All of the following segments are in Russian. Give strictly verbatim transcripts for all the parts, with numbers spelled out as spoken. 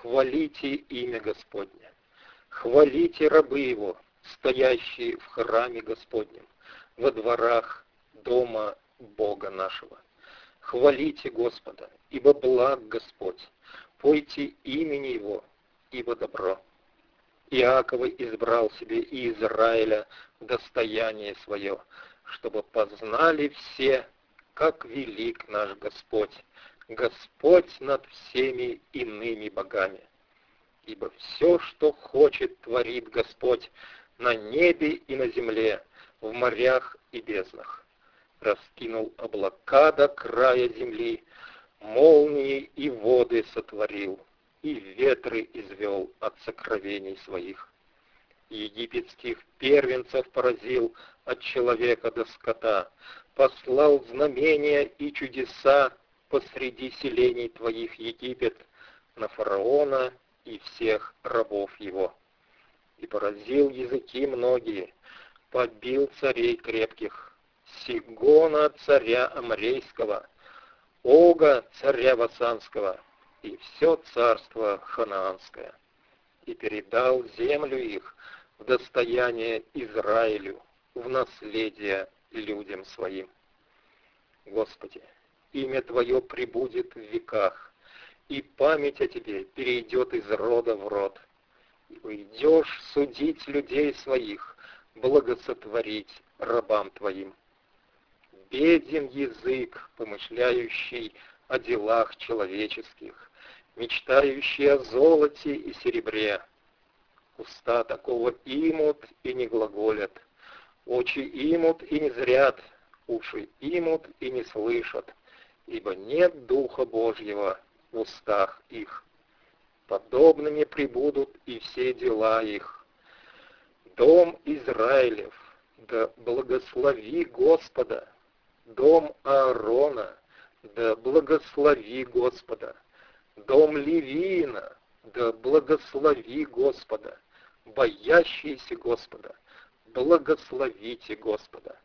хвалите имя Господне, хвалите рабы Его, стоящие в храме Господнем, во дворах дома Бога нашего. Хвалите Господа, ибо благ Господь, пойте имени Его, ибо добро. Иакова избрал себе и Израиля достояние свое, чтобы познали все, как велик наш Господь, Господь над всеми иными богами. Ибо все, что хочет, творит Господь на небе и на земле, в морях и безднах. Раскинул облака до края земли, молнии и воды сотворил, и ветры извел от сокровений своих. Египетских первенцев поразил от человека до скота, послал знамения и чудеса посреди селений твоих, Египет, на фараона и всех рабов его. И поразил языки многие, побил царей крепких, Сигона царя Аморейского, Ога царя Васанского и все царство ханаанское, и передал землю их в достояние Израилю, в наследие людям своим. Господи, имя Твое пребудет в веках, и память о Тебе перейдет из рода в род. И уйдешь судить людей своих, благосотворить рабам Твоим. Беден язык, помышляющий о делах человеческих, мечтающий о золоте и серебре. Уста такого имут и не глаголят, очи имут и не зрят, уши имут и не слышат, ибо нет Духа Божьего в устах их. Подобными пребудут и все дела их. Дом Израилев, да благослови Господа, дом Аарона, да благослови Господа, дом Левиина, да благослови Господа, боящиеся Господа, благословите Господа.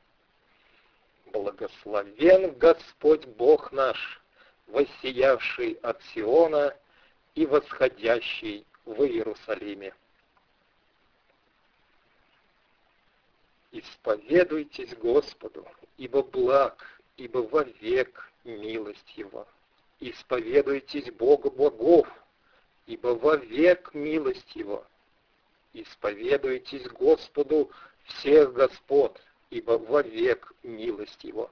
Благословен Господь Бог наш, воссиявший от Сиона и восходящий в Иерусалиме. Исповедуйтесь Господу, ибо благ, ибо вовек милость Его. Исповедуйтесь Богу богов, ибо вовек милость Его. Исповедуйтесь Господу всех господ, ибо вовек милость Его.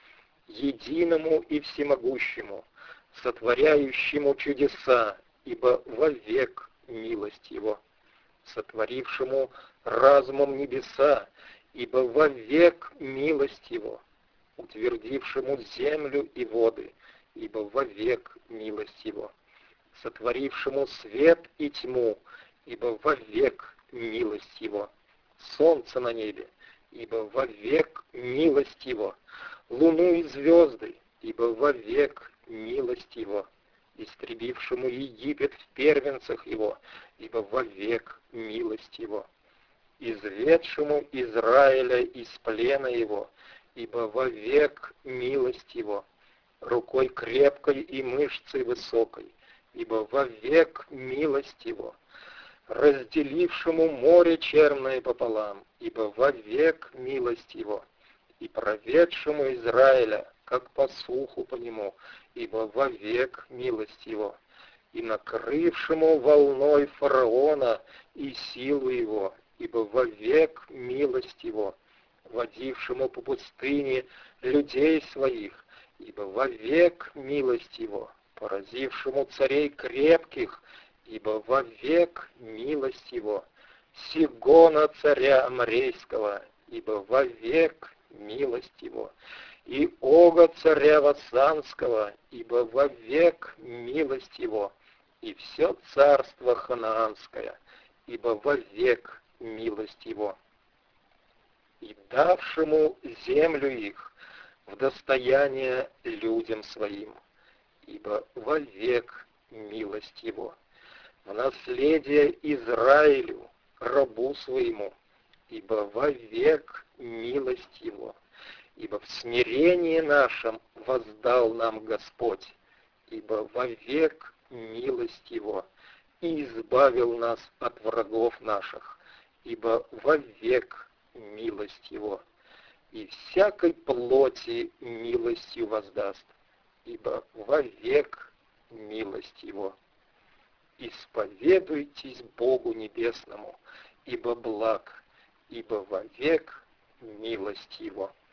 Единому и всемогущему, сотворяющему чудеса, ибо вовек милость Его. Сотворившему разумом небеса, ибо вовек милость Его. Утвердившему землю и воды, ибо вовек милость Его. Сотворившему свет и тьму, ибо вовек милость Его. Солнце на небе, ибо вовек милость Его. Луну и звезды, ибо вовек милость Его. Истребившему Египет в первенцах его, ибо вовек милость Его. Изведшему Израиля из плена его, ибо вовек милость Его. Рукой крепкой и мышцей высокой, ибо вовек милость Его. Разделившему море черное пополам, ибо вовек милость Его. И проведшему Израиля, как по суху по нему, ибо вовек милость Его. И накрывшему волной фараона и силу его, ибо вовек милость Его. Водившему по пустыне людей своих, ибо вовек милость Его. Поразившему царей крепких, ибо вовек милость Его. Сигона царя Аморейского, ибо вовек милость Его. И Ога царя Васанского, ибо вовек милость Его. И все царство ханаанское, ибо вовек милость Его. И давшему землю их в достояние людям своим, ибо вовек милость Его. В наследие Израилю, рабу своему, ибо вовек милость Его. Ибо в смирении нашем воздал нам Господь, ибо вовек милость Его. и избавил нас от врагов наших, ибо вовек милость Его. И всякой плоти милостью воздаст, ибо вовек милость Его. Исповедуйтесь Богу Небесному, ибо благ, ибо вовек милость Его.